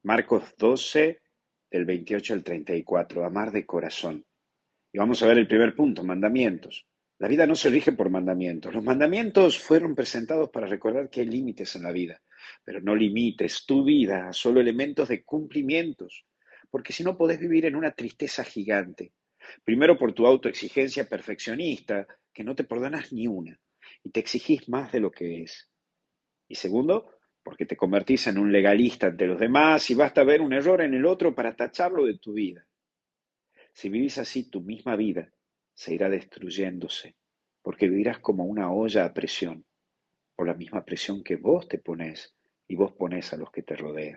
Marcos 12, del 28 al 34, amar de corazón. Y vamos a ver el primer punto, mandamientos. La vida no se rige por mandamientos. Los mandamientos fueron presentados para recordar que hay límites en la vida, pero no limites tu vida a solo elementos de cumplimientos, porque si no podés vivir en una tristeza gigante. Primero por tu autoexigencia perfeccionista, que no te perdonas ni una, y te exigís más de lo que es. Y segundo, porque te convertís en un legalista ante los demás y basta ver un error en el otro para tacharlo de tu vida. Si vivís así, tu misma vida se irá destruyéndose, porque vivirás como una olla a presión, por la misma presión que vos te pones y vos pones a los que te rodean.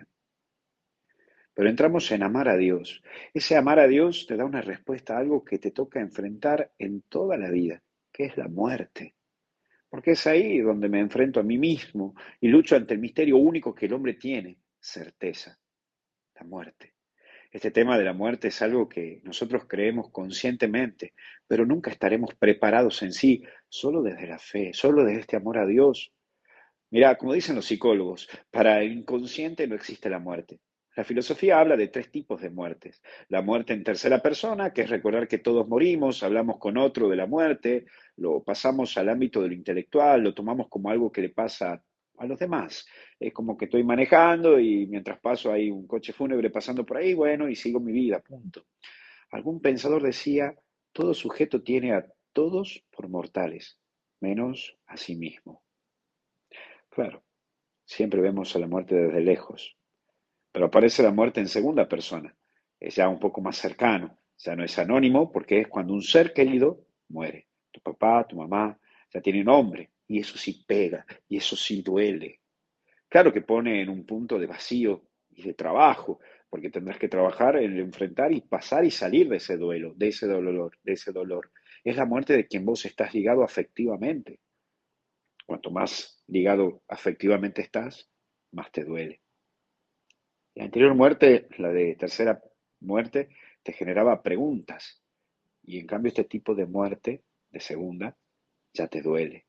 Pero entramos en amar a Dios. Ese amar a Dios te da una respuesta a algo que te toca enfrentar en toda la vida, que es la muerte. Porque es ahí donde me enfrento a mí mismo y lucho ante el misterio único que el hombre tiene, certeza, la muerte. Este tema de la muerte es algo que nosotros creemos conscientemente, pero nunca estaremos preparados en sí, solo desde la fe, solo desde este amor a Dios. Mira, como dicen los psicólogos, para el inconsciente no existe la muerte. La filosofía habla de tres tipos de muertes. La muerte en tercera persona, que es recordar que todos morimos, hablamos con otro de la muerte, lo pasamos al ámbito de lo intelectual, lo tomamos como algo que le pasa a los demás. Es como que estoy manejando y mientras paso hay un coche fúnebre pasando por ahí, bueno, y sigo mi vida, punto. Algún pensador decía, todo sujeto tiene a todos por mortales, menos a sí mismo. Claro. Siempre vemos a la muerte desde lejos, pero aparece la muerte en segunda persona. Es ya un poco más cercano, ya no es anónimo porque es cuando un ser querido muere. Tu papá, tu mamá, ya tiene nombre y eso sí pega y eso sí duele. Claro que pone en un punto de vacío y de trabajo, porque tendrás que trabajar en enfrentar y pasar y salir de ese duelo, de ese dolor, de ese dolor. Es la muerte de quien vos estás ligado afectivamente. Cuanto más ligado afectivamente estás, más te duele. La anterior muerte, la de tercera muerte, te generaba preguntas. Y en cambio este tipo de muerte, de segunda, ya te duele.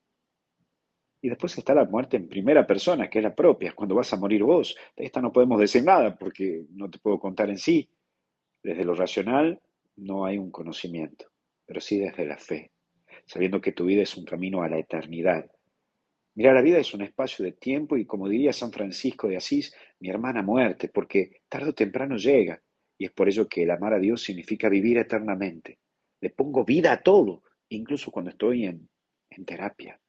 Y después está la muerte en primera persona, que es la propia, cuando vas a morir vos. De esta no podemos decir nada porque no te puedo contar en sí. Desde lo racional no hay un conocimiento, pero sí desde la fe, sabiendo que tu vida es un camino a la eternidad. Mira, la vida es un espacio de tiempo y como diría San Francisco de Asís, mi hermana muerte, porque tarde o temprano llega. Y es por ello que el amar a Dios significa vivir eternamente. Le pongo vida a todo, incluso cuando estoy en terapia.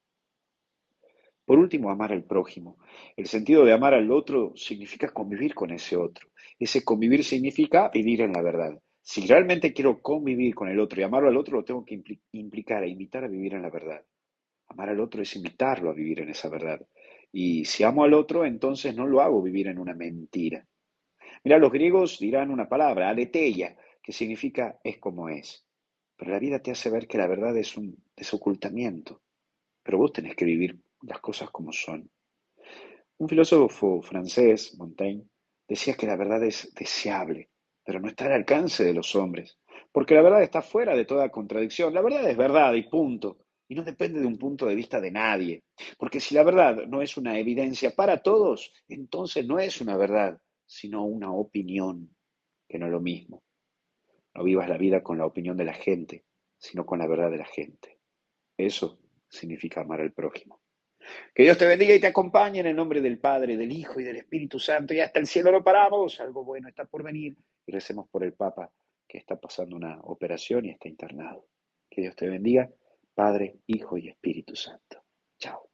Por último, amar al prójimo. El sentido de amar al otro significa convivir con ese otro. Ese convivir significa vivir en la verdad. Si realmente quiero convivir con el otro y amarlo al otro, lo tengo que implicar e invitar a vivir en la verdad. Amar al otro es invitarlo a vivir en esa verdad. Y si amo al otro, entonces no lo hago vivir en una mentira. Mira, los griegos dirán una palabra, aletheia, que significa es como es. Pero la vida te hace ver que la verdad es un desocultamiento. Pero vos tenés que vivir las cosas como son. Un filósofo francés, Montaigne, decía que la verdad es deseable, pero no está al alcance de los hombres, porque la verdad está fuera de toda contradicción. La verdad es verdad y punto, y no depende de un punto de vista de nadie, porque si la verdad no es una evidencia para todos, entonces no es una verdad, sino una opinión, que no es lo mismo. No vivas la vida con la opinión de la gente, sino con la verdad de la gente. Eso significa amar al prójimo. Que Dios te bendiga y te acompañe en el nombre del Padre, del Hijo y del Espíritu Santo. Y hasta el cielo lo paramos. Algo bueno está por venir. Y recemos por el Papa que está pasando una operación y está internado. Que Dios te bendiga, Padre, Hijo y Espíritu Santo. Chao.